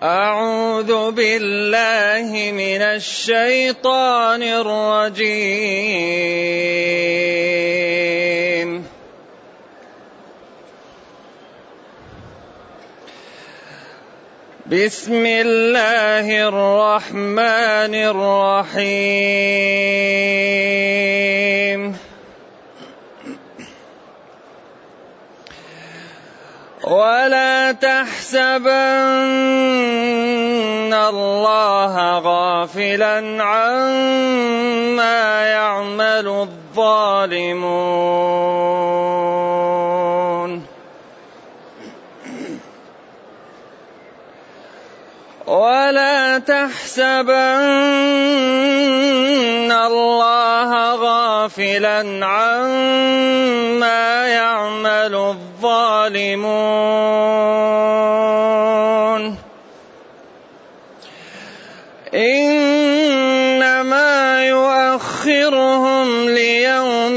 أعوذ بالله من الشيطان الرجيم. بسم الله الرحمن الرحيم. ولا تحسبن الله غافلا عما يعمل الظالمون ولا تحسبن الله غافلا عما يعمل الظالمون إنما يؤخرهم ليوم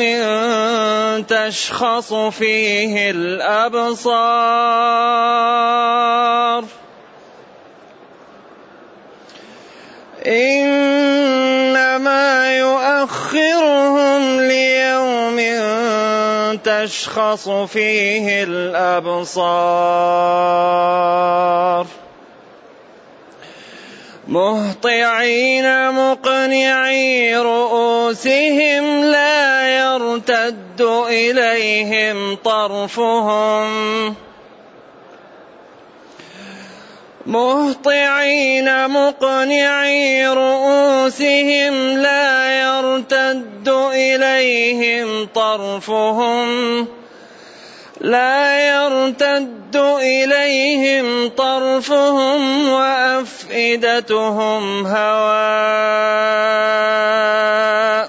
تشخص فيه الأبصار إنما يؤخرهم ليوم تشخص فيه الأبصار مهطعين مقنعي رؤوسهم لا يرتد إليهم طرفهم مهطعين مقنعي رؤوسهم لا يرتد إليهم طرفهم وأفئدتهم هواء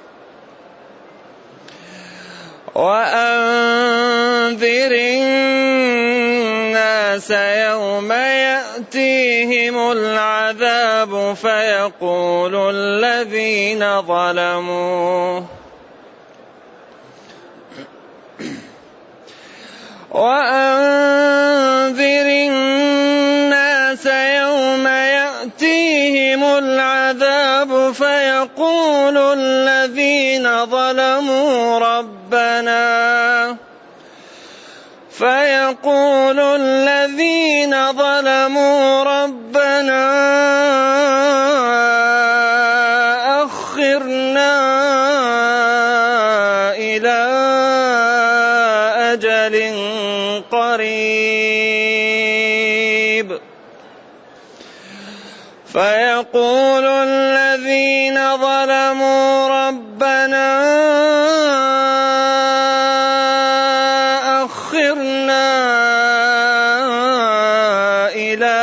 وأنذر الناس يوم يأتيهم العذاب فيقول الذين ظلموا وأنذر الناس يوم يأتيهم العذاب فيقول الذين ظلموا ربنا أخرنا إلى أجل قريب فيقول الذين ظلموا ربنا أخرنا إلى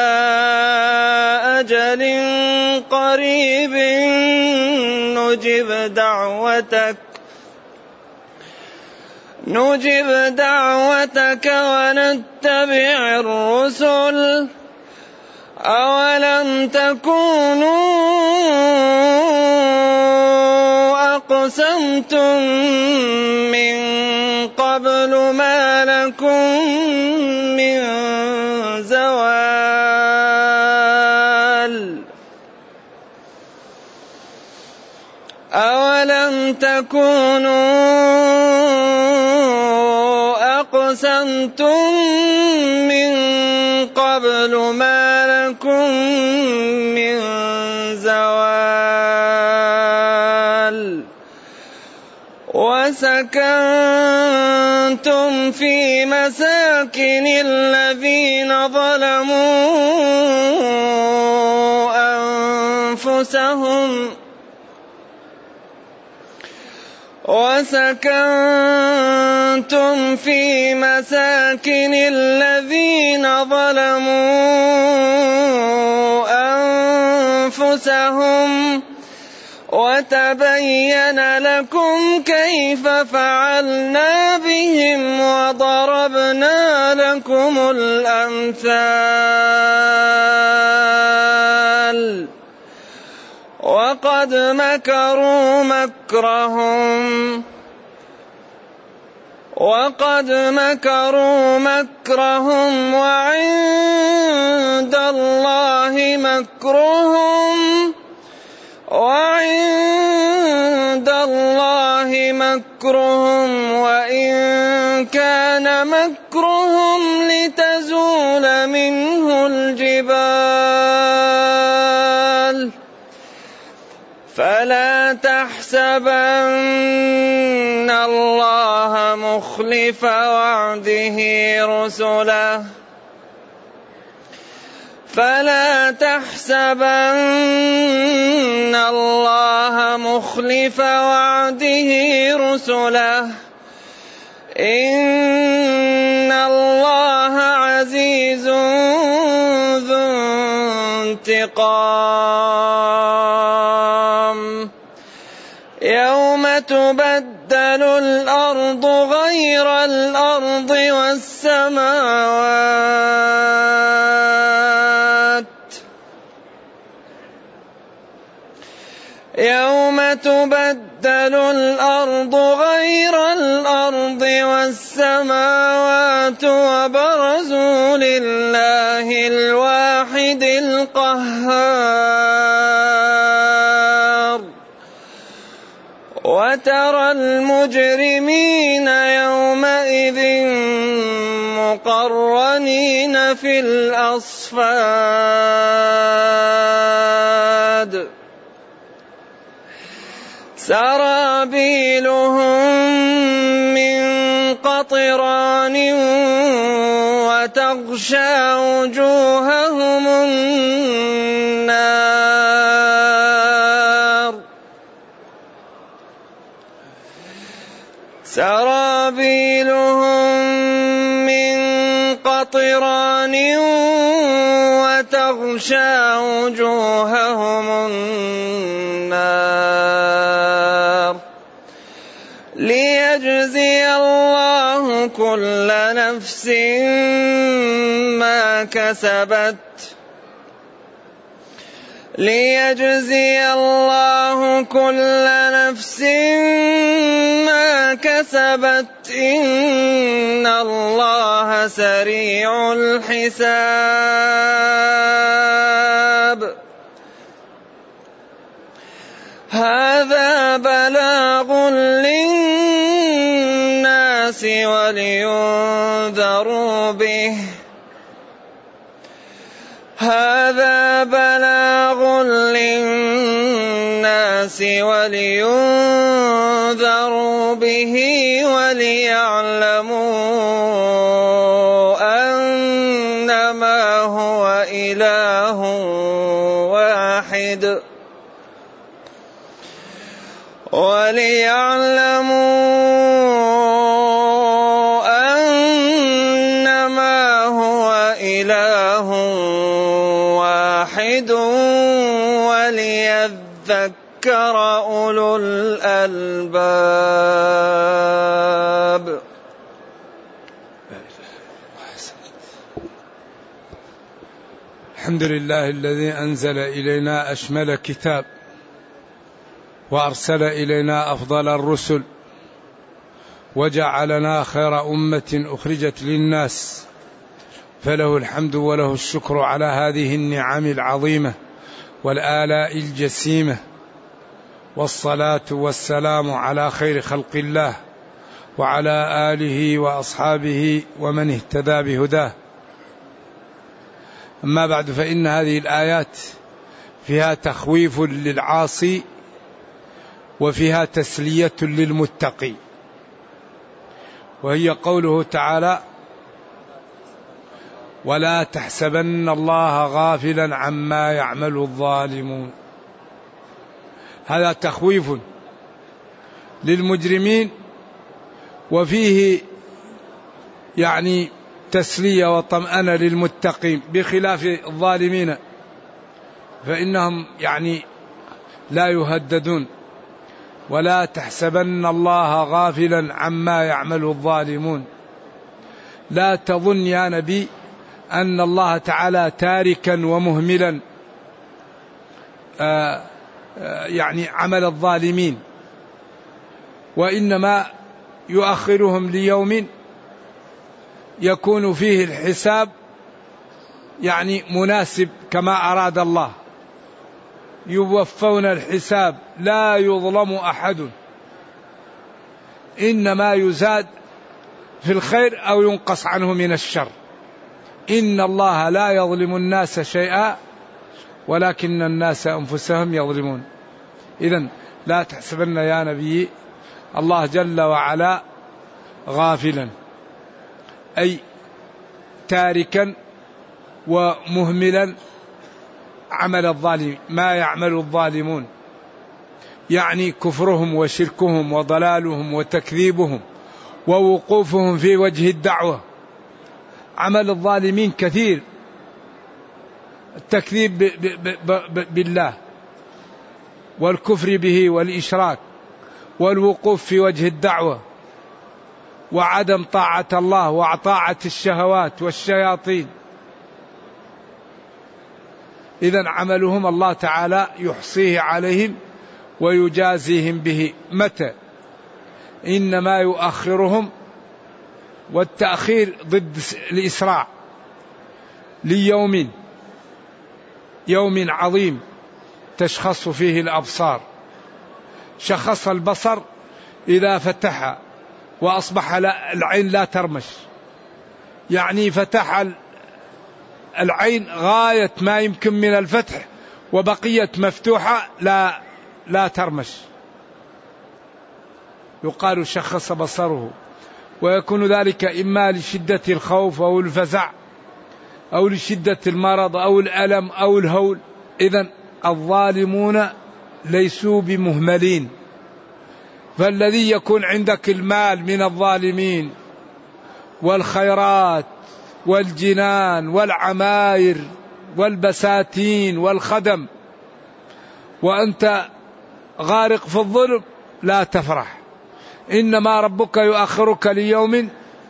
أجل قريب نجب دعوتك ونتبع الرسل أولم تكونوا أقسمتم من قبل ما لكم من زوال أولم تكونوا أقسمتم من قبل ما لكم من زوال وسكنتم في مساكن الذين ظلموا أنفسهم وتبين لكم كيف فعلنا بهم وضربنا لكم الأمثال وقد مكروا مكرهم وعند الله مكرهم وعند الله مكرهم وإن كان مكرهم لتزول منه الجبال فلا تحسبن الله مخلف وعده رسله فلا تحسبن الله مخلف وعده رسله إن الله عزيز ذو انتقام يوم تبدل الأرض غير الأرض والسماوات يوم تبدل الأرض غير الأرض والسماوات وبرزوا لله الواحد القهار وترى المجرمين يومئذ مقرنين في الأصفاد سرابيلهم من قطران وتغشى وجوههم النار سرابيلهم من قطران وتغشى وجوههم النار ليجزي الله كل نفس ما كسبت ليجزي الله كل نفس ما كسبت إن الله سريع الحساب هذا بلاغ للناس ولينذروا به هذا بلاغ للناس ولينذروا به وليعلموا أنما هو إله واحد أنما هو إله واحد وليذكر أولو الألباب. الحمد لله الذي أنزل إلينا أشمل كتاب وأرسل إلينا أفضل الرسل وجعلنا خير أمة أخرجت للناس فله الحمد وله الشكر على هذه النعم العظيمة والآلاء الجسيمة والصلاة والسلام على خير خلق الله وعلى آله وأصحابه ومن اهتدى بهداه. أما بعد فإن هذه الآيات فيها تخويف للعاصي وفيها تسلية للمتقي، وهي قوله تعالى ولا تحسبن الله غافلا عما يعمل الظالمون. هذا تخويف للمجرمين وفيه يعني تسلية وطمأنة للمتقين، بخلاف الظالمين فإنهم يعني لا يهددون. ولا تحسبن الله غافلا عما يعمل الظالمون. لا تظن يا نبي أن الله تعالى تاركا ومهملا يعني عمل الظالمين، وإنما يؤخرهم ليوم يكون فيه الحساب يعني مناسب كما أراد الله، يوفون الحساب لا يظلم أحد، إنما يزاد في الخير أو ينقص عنه من الشر. إن الله لا يظلم الناس شيئا ولكن الناس أنفسهم يظلمون. إذن لا تحسبن يا نبي الله جل وعلا غافلا، أي تاركا ومهملا عمل الظالمين، ما يعمل الظالمون، يعني كفرهم وشركهم وضلالهم وتكذيبهم ووقوفهم في وجه الدعوة. عمل الظالمين كثير، التكذيب بالله والكفر به والإشراك والوقوف في وجه الدعوة وعدم طاعة الله وطاعة الشهوات والشياطين. إذن عملهم الله تعالى يحصيه عليهم ويجازيهم به. متى؟ إنما يؤخرهم، والتأخير ضد الإسراع، ليوم، يوم عظيم تشخص فيه الأبصار. شخص البصر إذا فتح وأصبح العين لا ترمش، يعني فتح العين غاية ما يمكن من الفتح وبقيت مفتوحة لا ترمش، يقال شخص بصره. ويكون ذلك إما لشدة الخوف أو الفزع أو لشدة المرض أو الألم أو الهول. إذن الظالمون ليسوا بمهملين. فالذي يكون عندك المال من الظالمين والخيرات والجنان والعماير والبساتين والخدم وأنت غارق في الظلم، لا تفرح. إنما ربك يؤخرك ليوم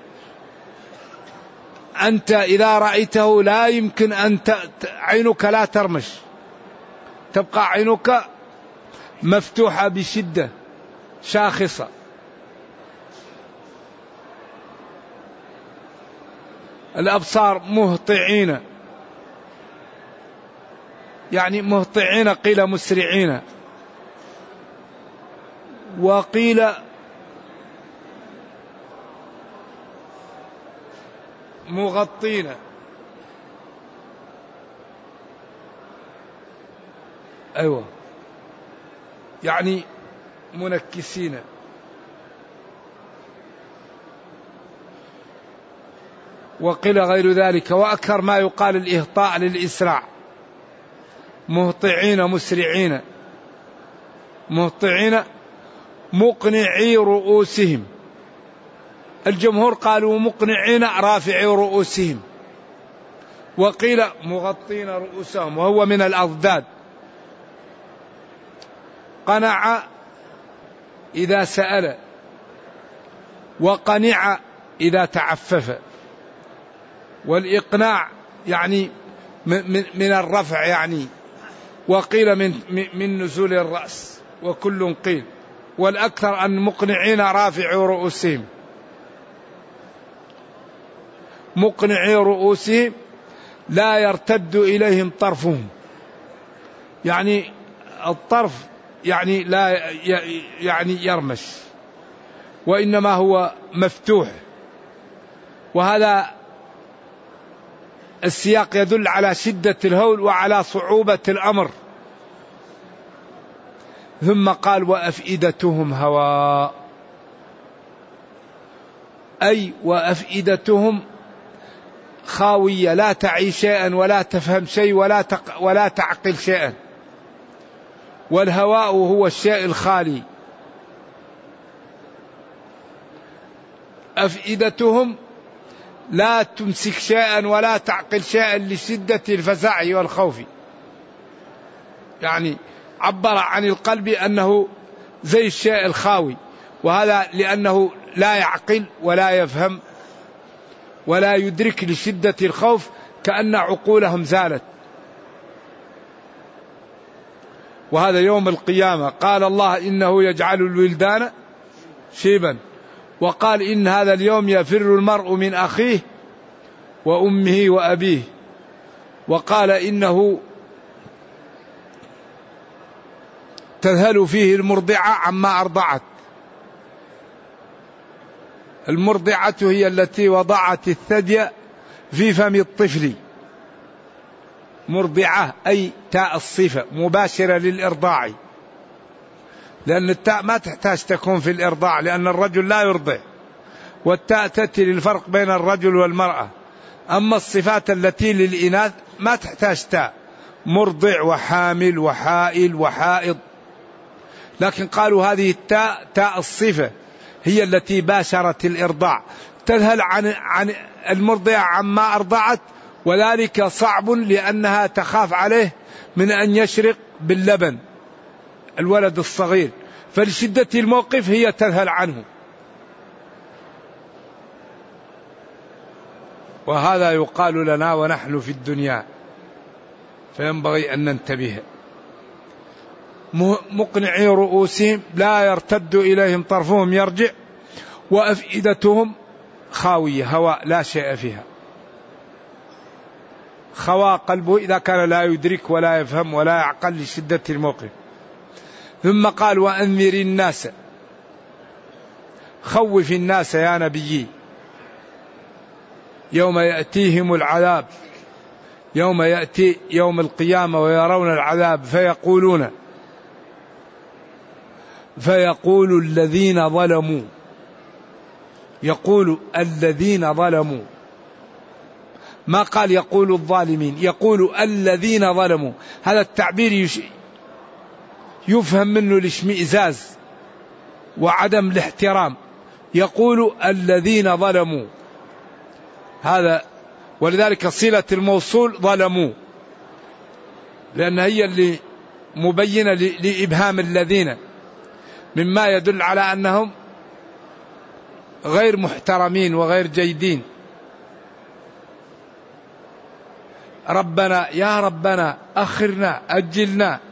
أنت إذا رأيته لا يمكن أن عينك لا ترمش، تبقى عينك مفتوحة بشدة شاخصة. الأبصار مهطعين، يعني مهطعين، قيل مسرعين، وقيل مغطين. أيوة، يعني منكسين. وقيل غير ذلك. وأكثر ما يقال الإهطاء للإسراع، مهطعين مسرعين. مهطعين مقنعي رؤوسهم، الجمهور قالوا مقنعين رافعي رؤوسهم، وقيل مغطين رؤوسهم، وهو من الأضداد. قنع إذا سأل، وقنع إذا تعفف. والإقناع يعني من الرفع يعني، وقيل من نزول الرأس، وكل قيل. والأكثر أن مقنعين رافعي رؤوسهم. مقنعي رؤوسهم لا يرتد إليهم طرفهم، يعني الطرف يعني لا يعني يرمش، وإنما هو مفتوح. وهذا السياق يدل على شدة الهول وعلى صعوبة الأمر. ثم قال وأفئدتهم هواء، أي وأفئدتهم خاوية، لا تعي شيئا ولا تفهم شيء ولا تعقل شيئا. والهواء هو الشيء الخالي. أفئدتهم لا تمسك شيئا ولا تعقل شيئا لشدة الفزع والخوف. يعني عبر عن القلب أنه زي الشيء الخاوي، وهذا لأنه لا يعقل ولا يفهم ولا يدرك لشدة الخوف، كأن عقولهم زالت. وهذا يوم القيامة. قال الله إنه يجعل الولدان شيبا، وقال إن هذا اليوم يفر المرء من أخيه وأمه وأبيه وقال إنه تذهل فيه المرضعة عما أرضعت. المرضعة هي التي وضعت الثدي في فم الطفل. مرضعة أي تاء الصفة مباشرة للإرضاع، لأن التاء ما تحتاج تكون في الإرضاع، لأن الرجل لا يرضع، والتاء تأتي للفرق بين الرجل والمرأة. أما الصفات التي للإناث ما تحتاج تاء، مرضع وحامل وحائل وحائض. لكن قالوا هذه التاء تاء الصفة هي التي باشرت الإرضاع، تذهل عن المرضعة عما أرضعت، وذلك صعب لأنها تخاف عليه من أن يشرق باللبن الولد الصغير، فلشدة الموقف هي تذهل عنه. وهذا يقال لنا ونحن في الدنيا، فينبغي أن ننتبه. مقنعي رؤوسهم لا يرتد إليهم طرفهم يرجع، وأفئدتهم خاوية هواء لا شيء فيها. خوا قلبه إذا كان لا يدرك ولا يفهم ولا يعقل لشدة الموقف. ثم قال وأنذر الناس، خوف الناس يا نبي يوم يأتيهم العذاب، يوم يأتي يوم القيامة ويرون العذاب فيقول الذين ظلموا، يقول الذين ظلموا، ما قال يقول الظالمين، يقول الذين ظلموا. هذا التعبير يفهم منه الاشمئزاز وعدم الاحترام. يقول الذين ظلموا، هذا ولذلك صلة الموصول ظلموا، لأن هي اللي مبينة لإبهام الذين، مما يدل على أنهم غير محترمين وغير جيدين. ربنا يا ربنا أخرنا أجلنا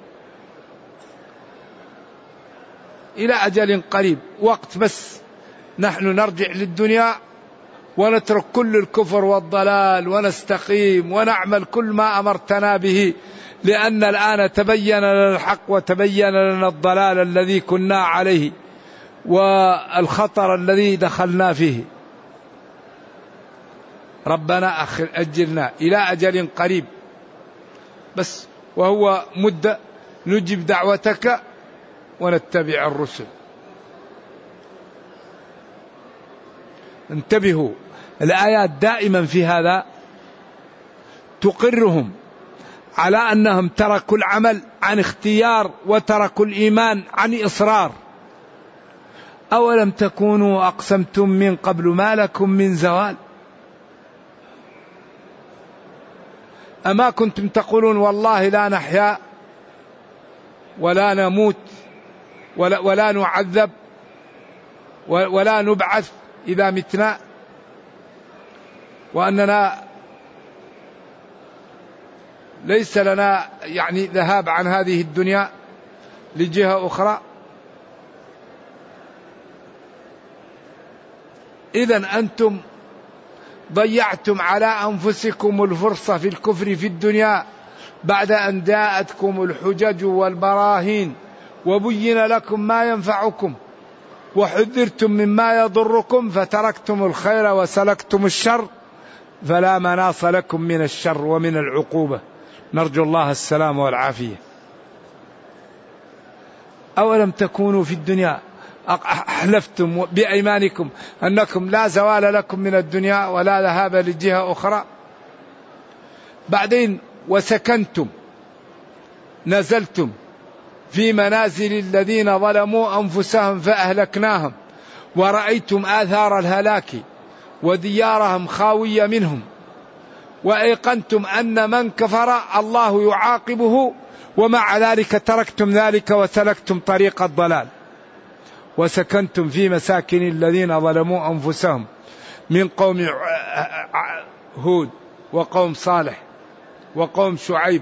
إلى أجل قريب، وقت بس نحن نرجع للدنيا ونترك كل الكفر والضلال ونستقيم ونعمل كل ما أمرتنا به، لأن الآن تبين لنا الحق وتبين لنا الضلال الذي كنا عليه والخطر الذي دخلنا فيه. ربنا أجلنا إلى أجل قريب، بس وهو مدة نجيب دعوتك ونتبع الرسل. انتبهوا، الآيات دائما في هذا تقرهم على أنهم تركوا العمل عن اختيار وتركوا الإيمان عن إصرار. أولم تكونوا أقسمتم من قبل ما لكم من زوال، أما كنتم تقولون والله لا نحيا ولا نموت ولا نعذب ولا نبعث إذا متنا، وأننا ليس لنا يعني ذهاب عن هذه الدنيا لجهة أخرى. إذن أنتم ضيعتم على أنفسكم الفرصة في الكفر في الدنيا بعد أن جاءتكم الحجج والبراهين وبين لكم ما ينفعكم وحذرتم مما يضركم، فتركتم الخير وسلكتم الشر، فلا مناص لكم من الشر ومن العقوبة. نرجو الله السلام والعافية. أولم تكونوا في الدنيا أحلفتم بأيمانكم أنكم لا زوال لكم من الدنيا ولا ذهاب لجهة أخرى، بعدين وسكنتم نزلتم في منازل الذين ظلموا أنفسهم فأهلكناهم، ورأيتم آثار الهلاك وديارهم خاوية منهم، وأيقنتم أن من كفر الله يعاقبه، ومع ذلك تركتم ذلك وسلكتم طريق الضلال. وسكنتم في مساكن الذين ظلموا أنفسهم من قوم هود وقوم صالح وقوم شعيب،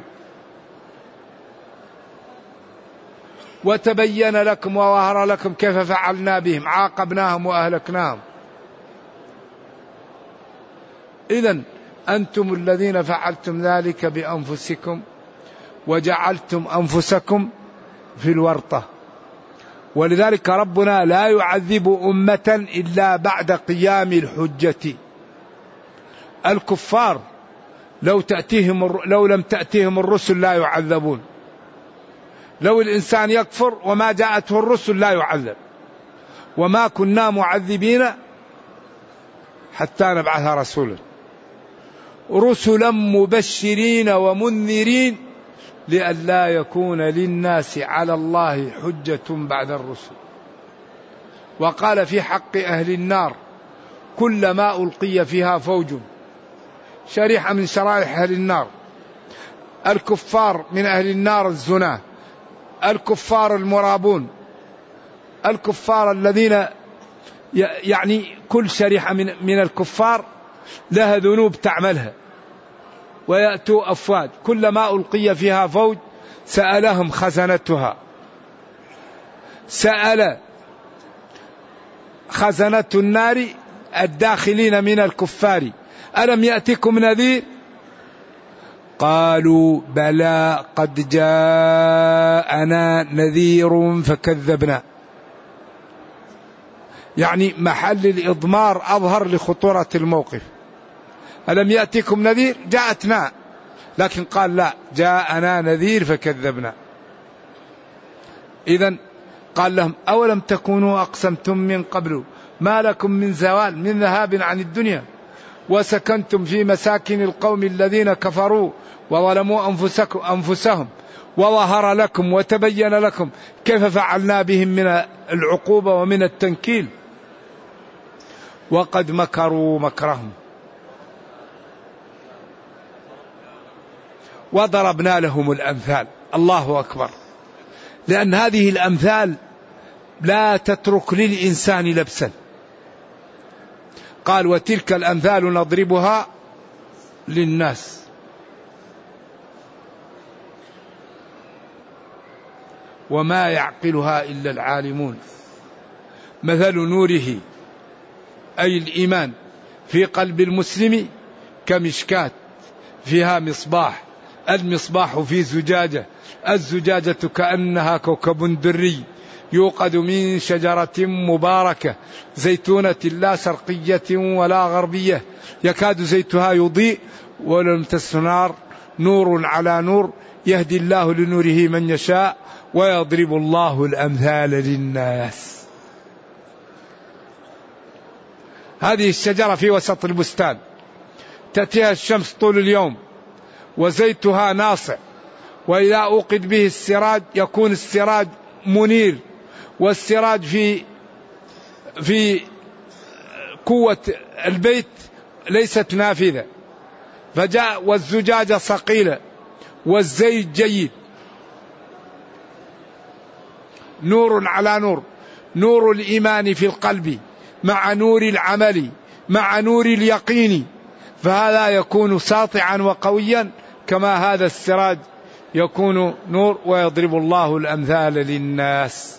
وتبين لكم وظهر لكم كيف فعلنا بهم، عاقبناهم وأهلكناهم. إذن أنتم الذين فعلتم ذلك بأنفسكم وجعلتم أنفسكم في الورطة. ولذلك ربنا لا يعذب أمة إلا بعد قيام الحجة. الكفار لو لم تأتيهم الرسل لا يعذبون. لو الإنسان يكفر وما جاءته الرسل لا يعذب. وما كنا معذبين حتى نبعث رسولا رسلا مبشرين ومنذرين لئلا يكون للناس على الله حجة بعد الرسل. وقال في حق أهل النار كلما ألقي فيها فوج، شريحة من شرائح أهل النار. الكفار من أهل النار الزنا، الكفار المرابون، الكفار الذين يعني كل شريحة من الكفار لها ذنوب تعملها، ويأتوا أفواج كلما ألقي فيها فوج سألهم خزنتها. سأل خزنة النار الداخلين من الكفار ألم يأتكم نذير؟ قالوا بلى قد جاءنا نذير فكذبنا. يعني محل الإضمار أظهر لخطورة الموقف. ألم يأتكم نذير؟ جاءتنا، لكن قال لا، جاءنا نذير فكذبنا. إذن قال لهم أولم تكونوا أقسمتم من قبل ما لكم من زوال، من ذهاب عن الدنيا، وسكنتم في مساكن القوم الذين كفروا وظلموا أنفسهم، وظهر لكم وتبين لكم كيف فعلنا بهم من العقوبة ومن التنكيل. وقد مكروا مكرهم وضربنا لهم الأمثال. الله أكبر. لأن هذه الأمثال لا تترك للإنسان لبسا. قال وتلك الأمثال نضربها للناس. وما يعقلها إلا العالمون. مثل نوره أي الإيمان في قلب المسلم كمشكاة فيها مصباح، المصباح في زجاجة، الزجاجة كأنها كوكب دري يوقد من شجرة مباركة زيتونة لا شرقية ولا غربية يكاد زيتها يضيء ولو لم تمسسه نار، نور على نور يهدي الله لنوره من يشاء ويضرب الله الأمثال للناس. هذه الشجرة في وسط البستان تأتيها الشمس طول اليوم وزيتها ناصع، وإذا أوقد به السراج يكون السراج منير، والسراج في قوة البيت ليست نافذة، فجاء والزجاجة صقيلة والزيت جيد. نور على نور، نور الإيمان في القلب مع نور العمل مع نور اليقين، فهذا يكون ساطعا وقويا كما هذا السراج يكون نور. ويضرب الله الأمثال للناس.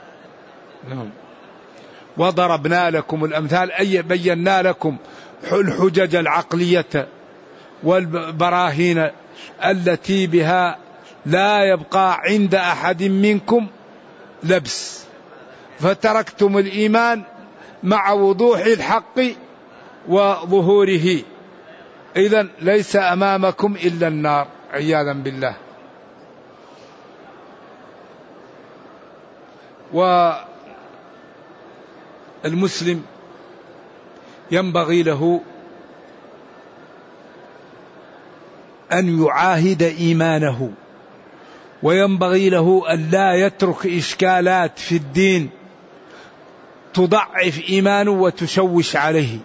وضربنا لكم الأمثال أي بينا لكم الحجج العقلية والبراهين التي بها لا يبقى عند أحد منكم لبس، فتركتم الإيمان مع وضوح الحق وظهوره. إذن ليس أمامكم إلا النار عياذا بالله. والمسلم ينبغي له أن يعاهد إيمانه، وينبغي له أن لا يترك إشكالات في الدين تضعف إيمانه وتشوش عليه،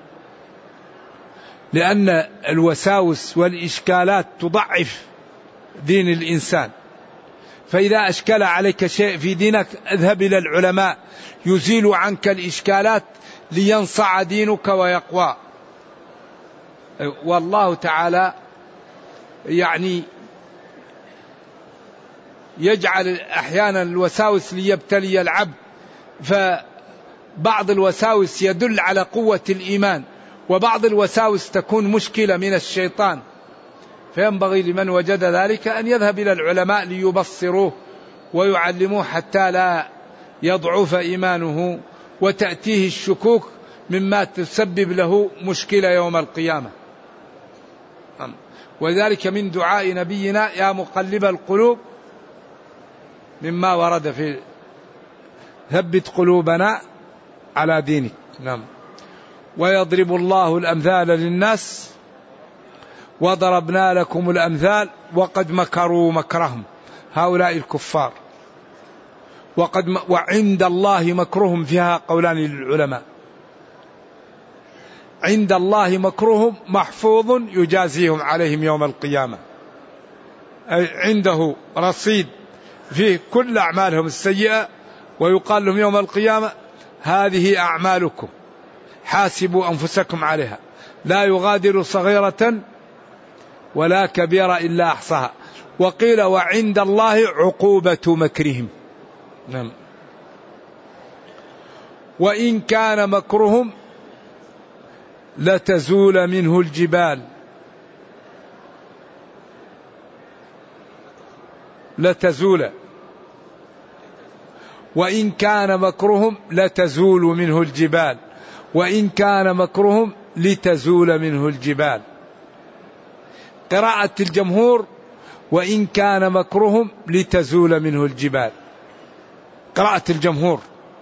لأن الوساوس والإشكالات تضعف دين الإنسان. فإذا أشكل عليك شيء في دينك اذهب إلى العلماء يزيل عنك الإشكالات لينصع دينك ويقوى. والله تعالى يعني يجعل أحيانا الوساوس ليبتلي العبد، فبعض الوساوس يدل على قوة الإيمان، وبعض الوساوس تكون مشكلة من الشيطان، فينبغي لمن وجد ذلك أن يذهب إلى العلماء ليبصروه ويعلموه حتى لا يضعف إيمانه وتأتيه الشكوك مما تسبب له مشكلة يوم القيامة. وذلك من دعاء نبينا يا مقلب القلوب مما ورد في ثبت قلوبنا على دينك. نعم. ويضرب الله الأمثال للناس وضربنا لكم الأمثال وقد مكروا مكرهم هؤلاء الكفار وعند الله مكرهم، فيها قولان للعلماء. عند الله مكرهم محفوظ يجازيهم عليهم يوم القيامة، أي عنده رصيد فيه كل أعمالهم السيئة، ويقال لهم يوم القيامة هذه أعمالكم حاسبوا أنفسكم عليها لا يغادر صغيرة ولا كبيرة إلا أحصاها. وقيل وعند الله عقوبة مكرهم. نعم. وإن كان مكرهم لتزول منه الجبال، لتزول، وإن كان مكرهم لتزول منه الجبال، وإن كان مكرهم لتزول منه الجبال. قراءة الجمهور وإن كان مكرهم لتزول منه الجبال، قراءة الجمهور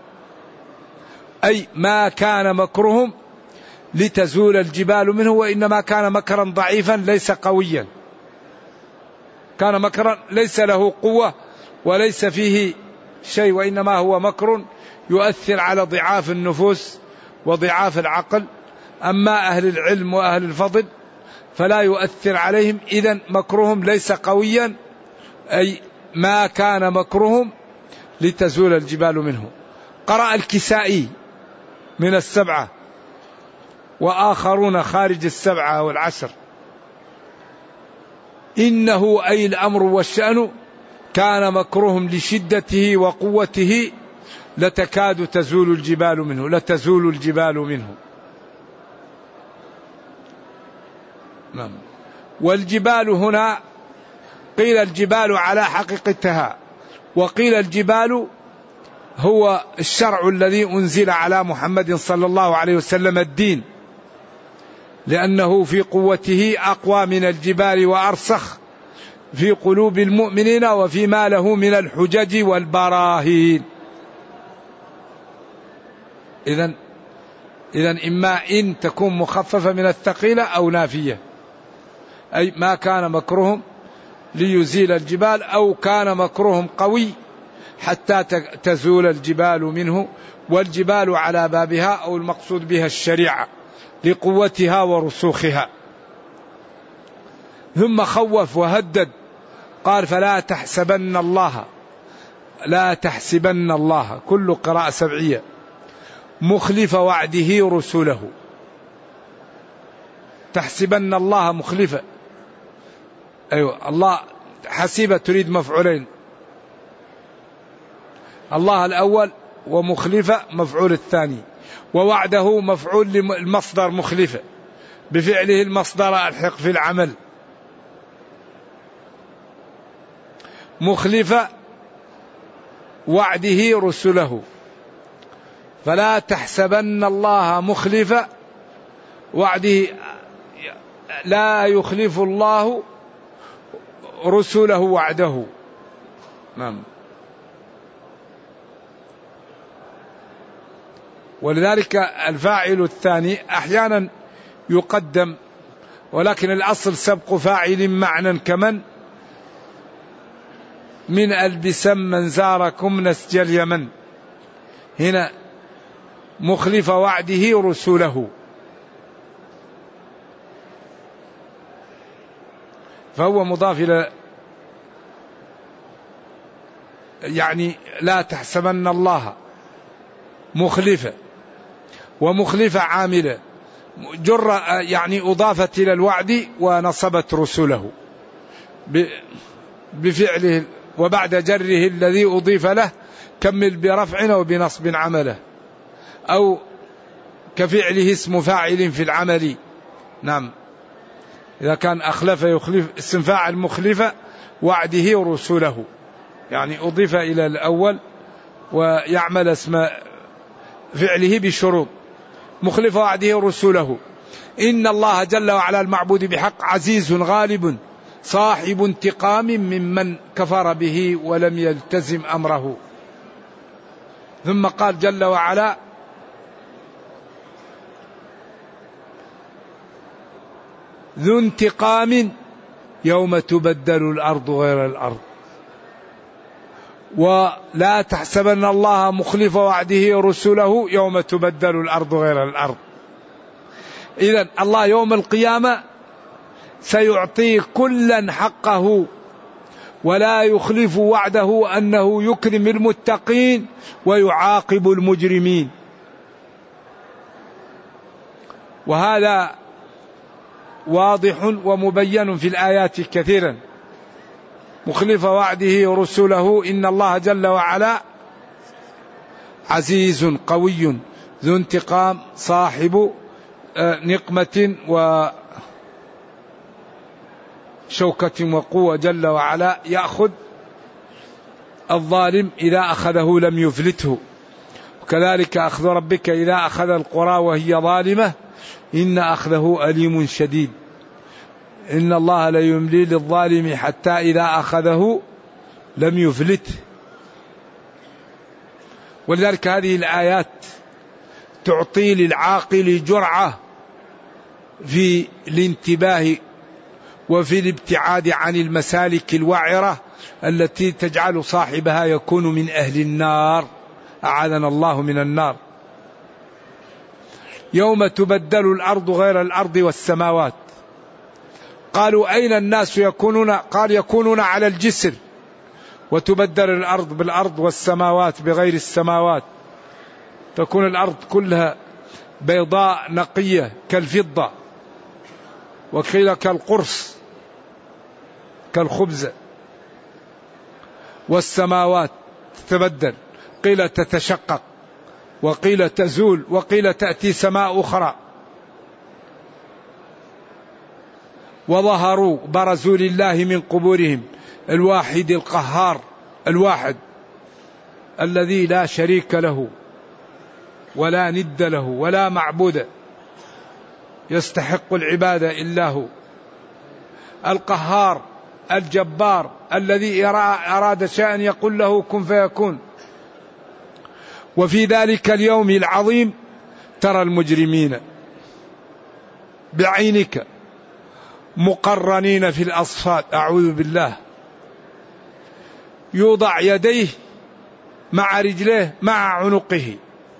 أي ما كان مكرهم لتزول الجبال منه، وإنما كان مكرا ضعيفا ليس قويا، كان مكرا ليس له قوة وليس فيه شيء، وإنما هو مكر يؤثر على ضعاف النفوس وضعاف العقل. أما أهل العلم وأهل الفضل فلا يؤثر عليهم، إذن مكرهم ليس قويا، أي ما كان مكرهم لتزول الجبال منه. قرأ الكسائي من السبعة وآخرون خارج السبعة والعشر إنه أي الأمر والشأن كان مكرهم لشدته وقوته لتكاد تزول الجبال منه، لتزول الجبال منه. نعم. والجبال هنا قيل الجبال على حقيقتها، وقيل الجبال هو الشرع الذي أنزل على محمد صلى الله عليه وسلم الدين، لأنه في قوته أقوى من الجبال وأرسخ في قلوب المؤمنين وفيما له من الحجج والبراهين. إذن إما إن تكون مخففة من الثقيلة أو نافية، أي ما كان مكرهم ليزيل الجبال، أو كان مكرهم قوي حتى تزول الجبال منه. والجبال على بابها أو المقصود بها الشريعة لقوتها ورسوخها. ثم خوف وهدد قال فلا تحسبن الله، لا تحسبن الله، كل قراءة سبعية، مخلف وعده رسله. تحسبن الله مخلفة، أيوة الله حسيبة تريد مفعولين، الله الأول ومخلفة مفعول الثاني، ووعده مفعول للمصدر مخلفة بفعله المصدر الحق في العمل. مخلفة وعده رسله، فلا تحسبن الله مخلفة وعده، لا يخلف الله رسله وعده. نعم. ولذلك الفاعل الثاني أحيانا يقدم، ولكن الأصل سبق فاعل معنى كمن من ألبسا من زاركم نسج اليمن. هنا مخلف وعده رسله، فهو مضاف إلى يعني لا تحسبن الله مخلفة، ومخلفة عاملة جر يعني أضافت إلى الوعد ونصبت رسله بفعله، وبعد جره الذي أضيف له كمل برفع وبنصب عمله، أو كفعله اسم فاعل في العمل. نعم، إذا كان أخلف يخلف، اسم فاعل مخلف وعده رسله، يعني أضيف إلى الأول ويعمل اسم فعله بشروط. مخلف وعده رسله. إن الله جل وعلا المعبود بحق عزيز غالب صاحب انتقام ممن كفر به ولم يلتزم أمره. ثم قال جل وعلا: ذو انتقام يوم تبدل الأرض غير الأرض. ولا تحسبن الله مخلف وعده رسله يوم تبدل الأرض غير الأرض. إذن الله يوم القيامة سيعطي كلا حقه، ولا يخلف وعده أنه يكرم المتقين ويعاقب المجرمين. وهذا واضح ومبين في الآيات كثيرا. مخلف وعده رسله، إن الله جل وعلا عزيز قوي ذو انتقام صاحب نقمة وشوكة وقوة جل وعلا، يأخذ الظالم إذا أخذه لم يفلته. وكذلك أخذ ربك إذا أخذ القرى وهي ظالمة إن أخذه أليم شديد. إن الله لا يملي للظالم حتى إذا أخذه لم يفلته. ولذلك هذه الآيات تعطي للعاقل جرعة في الانتباه وفي الابتعاد عن المسالك الوعرة التي تجعل صاحبها يكون من أهل النار، أعاذنا الله من النار. يوم تبدل الأرض غير الأرض والسماوات. قالوا أين الناس يكونون؟ قال يكونون على الجسر، وتبدل الأرض بالأرض والسماوات بغير السماوات، تكون الأرض كلها بيضاء نقية كالفضة، وقيل كالقرص كالخبز. والسماوات تتبدل، قيل تتشقق وقيل تزول وقيل تأتي سماء أخرى. وظهروا برزوا لله من قبورهم الواحد القهار الواحد الذي لا شريك له ولا ند له ولا معبود يستحق العبادة إلا هو، القهار الجبار الذي أراد شيئا يقول له كن فيكون. وفي ذلك اليوم العظيم ترى المجرمين بعينك مقرنين في الأصفاد، أعوذ بالله، يوضع يديه مع رجليه مع عنقه،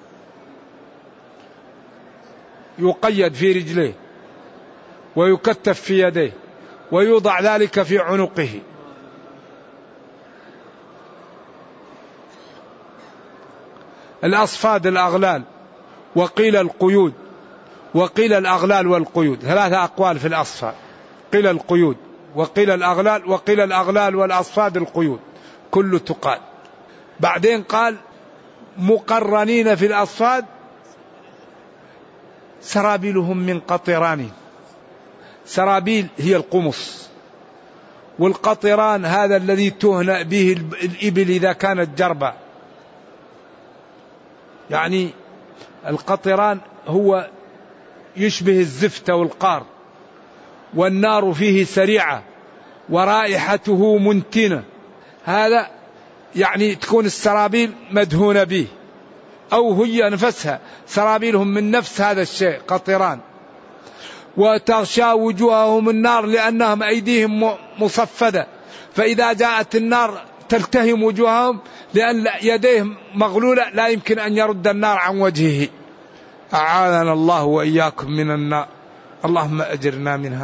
يقيد في رجليه ويكتف في يديه ويوضع ذلك في عنقه. الأصفاد الأغلال، وقيل القيود، وقيل الأغلال والقيود، ثلاثة أقوال في الأصفاد، قيل القيود وقيل الأغلال وقيل الأغلال والأصفاد القيود، كل تقال. بعدين قال مقرنين في الأصفاد سرابيلهم من قطران. سرابيل هي القمص، والقطران هذا الذي تهنأ به الإبل إذا كانت جربة. يعني القطران هو يشبه الزفت والقار، والنار فيه سريعة ورائحته منتنة. هذا يعني تكون السرابيل مدهونة به، أو هي نفسها سرابيلهم من نفس هذا الشيء قطران. وتغشى وجوههم النار لأنهم أيديهم مصفدة، فإذا جاءت النار تلتهم وجوههم لأن يديهم مغلولة لا يمكن أن يرد النار عن وجهه. أعاذنا الله وإياكم من النار، اللهم أجرنا منها.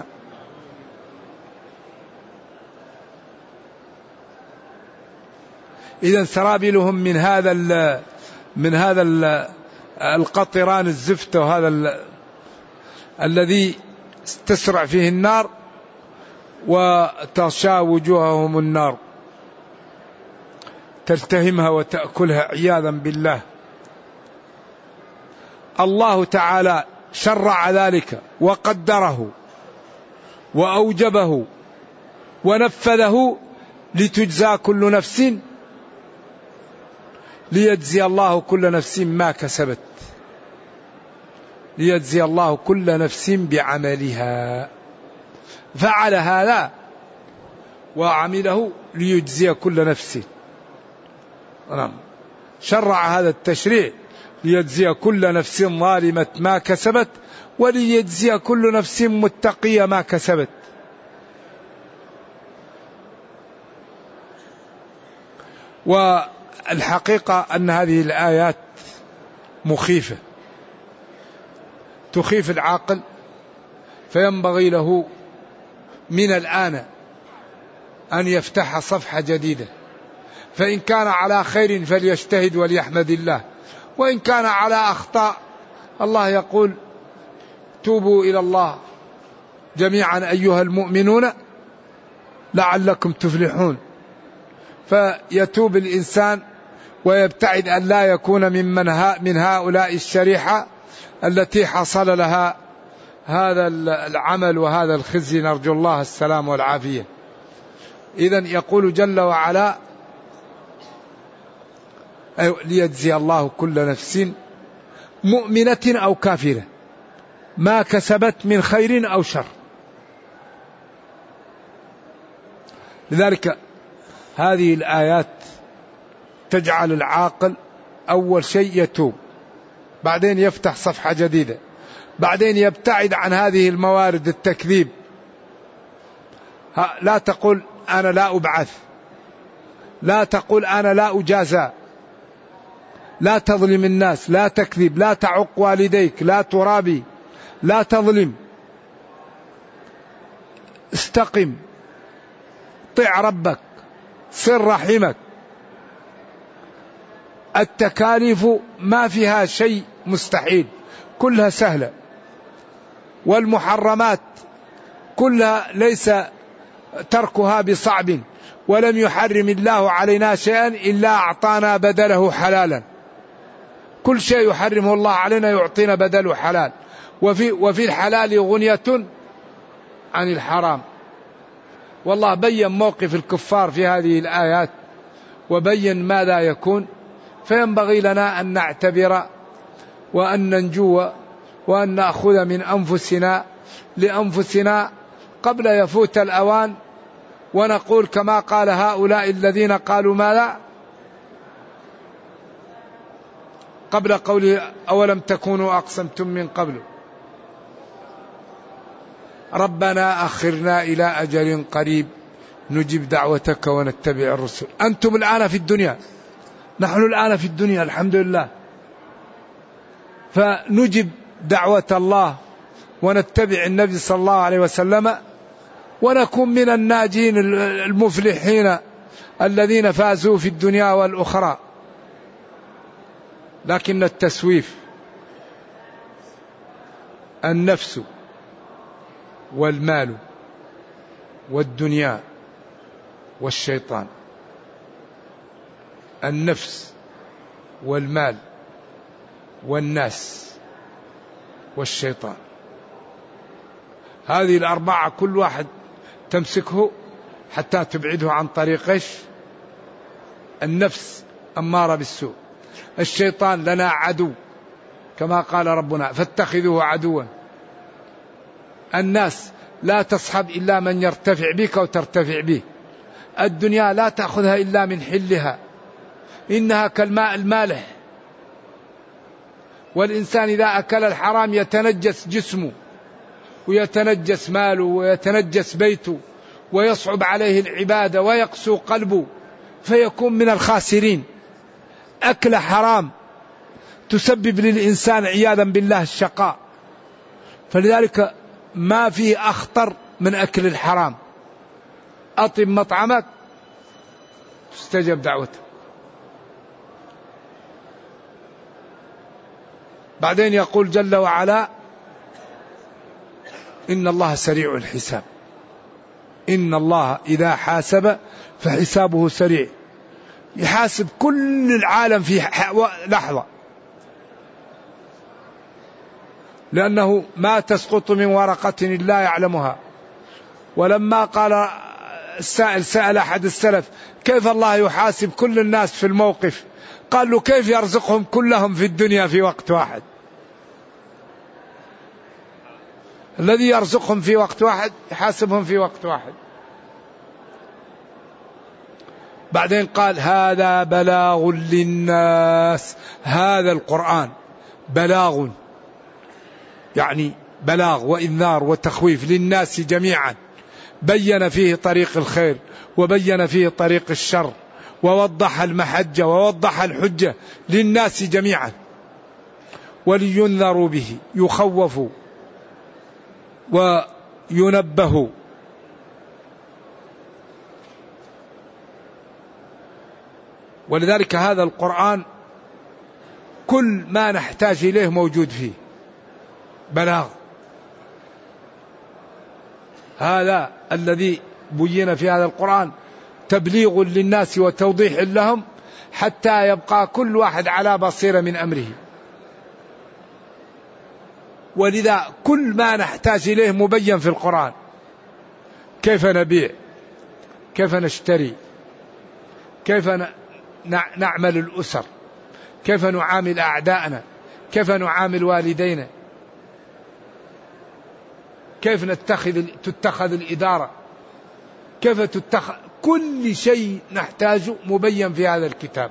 إذن سرابيلهم من هذا القطران الزفت، وهذا الذي تسرع فيه النار، وتغشى وجوههم النار تلتهمها وتأكلها عياذا بالله. الله تعالى شرع ذلك وقدره وأوجبه ونفذه لتجزى كل نفس، ليجزي الله كل نفس ما كسبت، ليجزي الله كل نفس بعملها، فعل هذا وعمله ليجزي كل نفس. شرع هذا التشريع ليجزي كل نفس ظالمة ما كسبت وليجزي كل نفس متقية ما كسبت. والحقيقة أن هذه الآيات مخيفة، تخيف العاقل، فينبغي له من الآن أن يفتح صفحة جديدة، فإن كان على خير فليجتهد وليحمد الله، وإن كان على أخطاء الله يقول توبوا إلى الله جميعا أيها المؤمنون لعلكم تفلحون، فيتوب الإنسان ويبتعد أن لا يكون من هؤلاء الشريحة التي حصل لها هذا العمل وهذا الخزي، نرجو الله السلام والعافية. إذن يقول جل وعلا ليجزي الله كل نفس مؤمنة أو كافرة ما كسبت من خير أو شر. لذلك هذه الآيات تجعل العاقل أول شيء يتوب، بعدين يفتح صفحة جديدة، بعدين يبتعد عن هذه الموارد التكذيب. لا تقول أنا لا أبعث، لا تقول أنا لا أجازى، لا تظلم الناس، لا تكذب، لا تعق والديك، لا ترابي، لا تظلم، استقم، طع ربك، صل رحمك. التكاليف ما فيها شيء مستحيل، كلها سهلة، والمحرمات كلها ليس تركها بصعب، ولم يحرم الله علينا شيئا إلا أعطانا بدله حلالا. كل شيء يحرمه الله علينا يعطينا بدله حلال، وفي الحلال غنية عن الحرام. والله بين موقف الكفار في هذه الآيات وبين ماذا يكون، فينبغي لنا أن نعتبر وأن ننجو وأن نأخذ من أنفسنا لأنفسنا قبل يفوت الأوان، ونقول كما قال هؤلاء الذين قالوا ماذا قبل قوله أولم تكونوا أقسمتم من قبل ربنا أخرنا إلى أجل قريب نجب دعوتك ونتبع الرسل. أنتم الآن في الدنيا، نحن الآن في الدنيا الحمد لله، فنجب دعوة الله ونتبع النبي صلى الله عليه وسلم ونكون من الناجين المفلحين الذين فازوا في الدنيا والأخرى. لكن التسويف، النفس والمال والدنيا والشيطان، النفس والمال والناس والشيطان، هذه الأربعة كل واحد تمسكه حتى تبعده عن طريق النفس أمارة بالسوء. الشيطان لنا عدو كما قال ربنا فاتخذوه عدوا. الناس لا تصحب إلا من يرتفع بك وترتفع به. الدنيا لا تأخذها إلا من حلها، إنها كالماء المالح، والإنسان إذا أكل الحرام يتنجس جسمه ويتنجس ماله ويتنجس بيته ويصعب عليه العبادة ويقسو قلبه فيكون من الخاسرين. أكل حرام تسبب للإنسان عياذا بالله الشقاء، فلذلك ما في أخطر من أكل الحرام. أطب مطعمك تستجب دعوته. بعدين يقول جل وعلا إن الله سريع الحساب. إن الله إذا حاسب فحسابه سريع، يحاسب كل العالم في لحظة. لأنه ما تسقط من ورقة إلا يعلمها. ولما قال السائل سأل أحد السلف كيف الله يحاسب كل الناس في الموقف؟ قال له كيف يرزقهم كلهم في الدنيا في وقت واحد؟ الذي يرزقهم في وقت واحد يحاسبهم في وقت واحد. بعدين قال هذا بلاغ للناس، هذا القرآن بلاغ، يعني بلاغ وإنذار وتخويف للناس جميعا، بين فيه طريق الخير وبين فيه طريق الشر، ووضح المحجة ووضح الحجة للناس جميعا، ولينذروا به، يخوفوا وينبهوا. ولذلك هذا القرآن كل ما نحتاج إليه موجود فيه، بلاغ. هذا الذي بين في هذا القرآن تبليغ للناس وتوضيح لهم حتى يبقى كل واحد على بصيرة من أمره. ولذا كل ما نحتاج إليه مبين في القرآن، كيف نبيع، كيف نشتري، كيف نعمل الأسر، كيف نعامل أعداءنا، كيف نعامل والدينا، كيف تتخذ الإدارة، كيف تتخذ، كل شيء نحتاجه مبين في هذا الكتاب.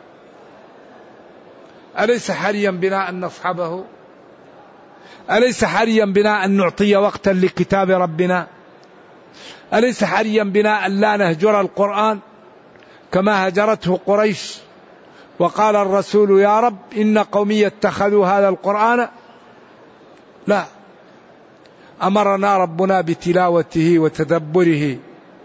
أليس حريا بنا أن نصحبه؟ أليس حريا بنا أن نعطي وقتا لكتاب ربنا؟ أليس حريا بنا أن لا نهجر القرآن كما هجرته قريش؟ وقال الرسول يا رب إن قومي اتخذوا هذا القرآن، لا، أمرنا ربنا بتلاوته وتدبره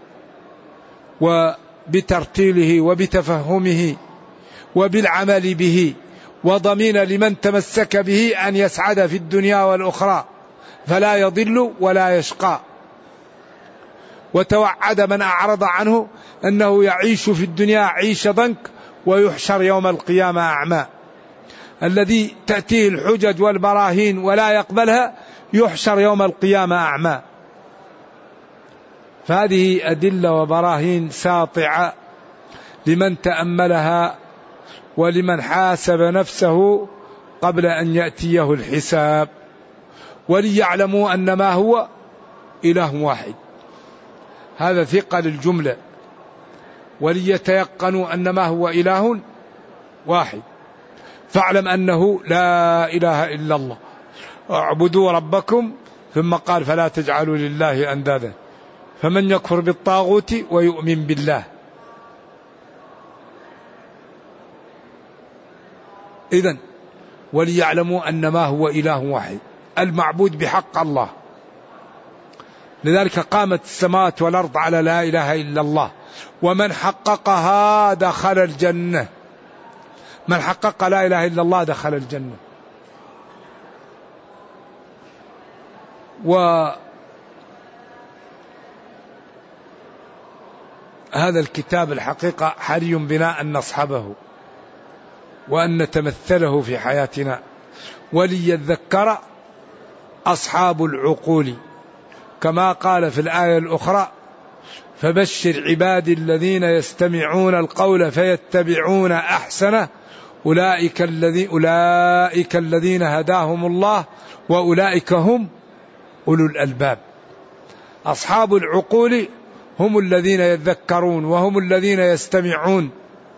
وبترتيله وبتفهمه وبالعمل به، وضمين لمن تمسك به أن يسعد في الدنيا والأخرى فلا يضل ولا يشقى. وتوعد من أعرض عنه أنه يعيش في الدنيا عيش ضنك ويحشر يوم القيامة أعمى. الذي تأتيه الحجج والبراهين ولا يقبلها يحشر يوم القيامة أعمى. فهذه أدلة وبراهين ساطعة لمن تأملها ولمن حاسب نفسه قبل أن يأتيه الحساب. وليعلموا أن ما هو إله واحد، هذا ثقل الجملة. وليتيقنوا أن ما هو إله واحد، فاعلم أنه لا إله إلا الله، اعبدوا ربكم. ثم قال فلا تجعلوا لله أندادا، فمن يكفر بالطاغوت ويؤمن بالله. إذن وليعلموا أن ما هو إله واحد، المعبود بحق الله. لذلك قامت السماوات والأرض على لا إله إلا الله، ومن حققها دخل الجنة. من حقق لا إله إلا الله دخل الجنة. وهذا الكتاب الحقيقة حري بنا أن نصحبه وأن نتمثله في حياتنا، وليذكر أصحاب العقول، كما قال في الآية الأخرى فبشر عبادي الذين يستمعون القول فيتبعون أحسنه أولئك الذين هداهم الله وأولئك هم أولو الألباب. أصحاب العقول هم الذين يذكرون، وهم الذين يستمعون،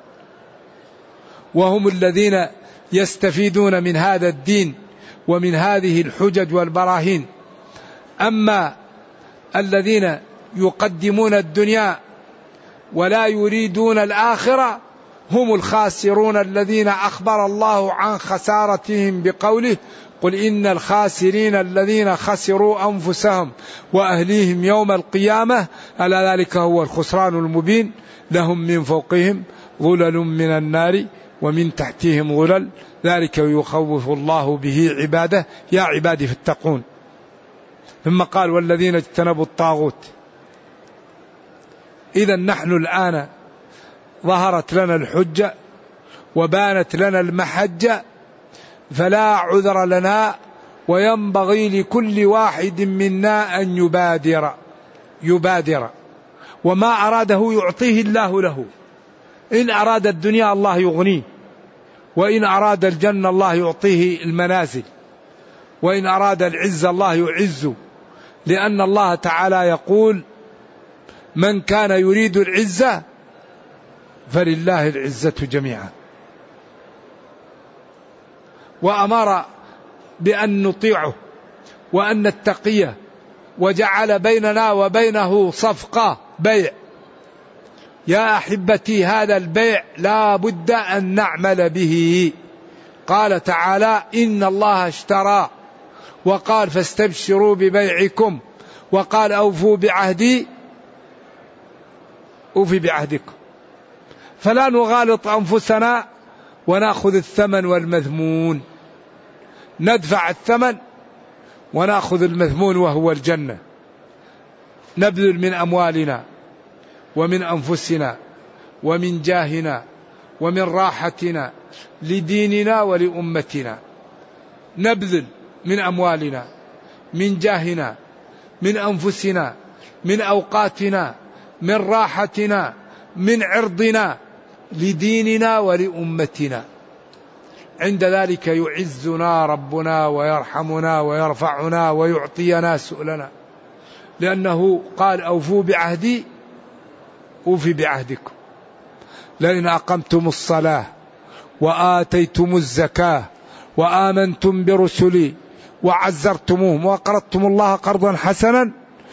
وهم الذين يستفيدون من هذا الدين ومن هذه الحجج والبراهين. أما الذين يقدمون الدنيا ولا يريدون الآخرة هم الخاسرون، الذين أخبر الله عن خسارتهم بقوله قل إن الخاسرين الذين خسروا أنفسهم وأهليهم يوم القيامة ألا ذلك هو الخسران المبين. لهم من فوقهم ظلل من النار ومن تحتهم ظلل ذلك يخوف الله به عباده يا عبادي فاتقون. ثم قال والذين اجتنبوا الطاغوت. إذا نحن الآن ظهرت لنا الحجة وبانت لنا المحجة، فلا عذر لنا وينبغي لكل واحد منا أن يبادر، وما أراده يعطيه الله له. إن أراد الدنيا الله يغنيه، وإن أراد الجنة الله يعطيه المنازل، وإن أراد العز الله يعزه، لأن الله تعالى يقول: من كان يريد العزة فلله العزة جميعا. وأمر بأن نطيعه وأن نتقيه، وجعل بيننا وبينه صفقة بيع. يا أحبتي هذا البيع لا بد أن نعمل به. قال تعالى: إن الله اشترى، وقال: فاستبشروا ببيعكم، وقال: أوفوا بعهدي أوفي بعهدكم. فلا نغالط أنفسنا ونأخذ الثمن والمذمون، ندفع الثمن ونأخذ المذمون وهو الجنة. نبذل من أموالنا ومن أنفسنا ومن جاهنا ومن راحتنا لديننا ولأمتنا. نبذل من أموالنا، من جاهنا، من أنفسنا، من أوقاتنا، من راحتنا، من عرضنا لديننا ولأمتنا. عند ذلك يعزنا ربنا ويرحمنا ويرفعنا ويعطينا سؤلنا، لأنه قال: أوفوا بعهدي أوفي بعهدكم. لئن أقمتم الصلاة وآتيتم الزكاة وآمنتم برسلي وعزرتموهم وأقرضتم الله قرضا حسنا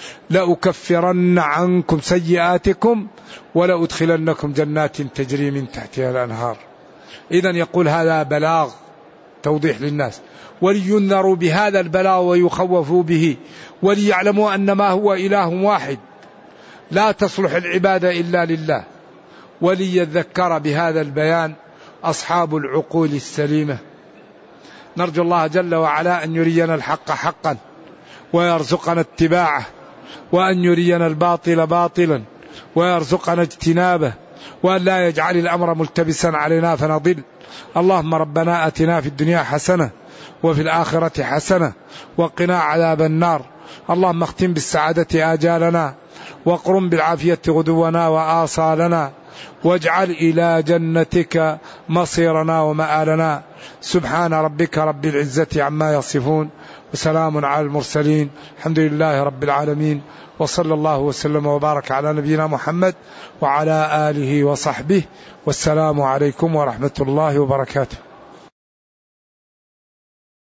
لأكفرن عنكم سيئاتكم ولأدخلنكم جنات تجري من تحتها الأنهار. إذن يقول هذا بلاغ توضيح للناس، ولينذروا بهذا البلاغ ويخوفوا به، وليعلموا أن ما هو إله واحد لا تصلح العبادة إلا لله، وليذكر بهذا البيان أصحاب العقول السليمة. نرجو الله جل وعلا أن يرينا الحق حقا ويرزقنا اتباعه، وأن يرينا الباطل باطلا ويرزقنا اجتنابه، وأن لا يجعل الأمر ملتبسا علينا فنضل. اللهم ربنا آتنا في الدنيا حسنة وفي الآخرة حسنة وقنا عذاب النار. اللهم اختم بالسعادة آجالنا، واقرم بالعافية غدونا وآصالنا، واجعل إلى جنتك مصيرنا ومآلنا. سبحان ربك رب العزة عما يصفون، وسلام على المرسلين، الحمد لله رب العالمين، وصلى الله وسلم وبارك على نبينا محمد وعلى آله وصحبه، والسلام عليكم ورحمة الله وبركاته.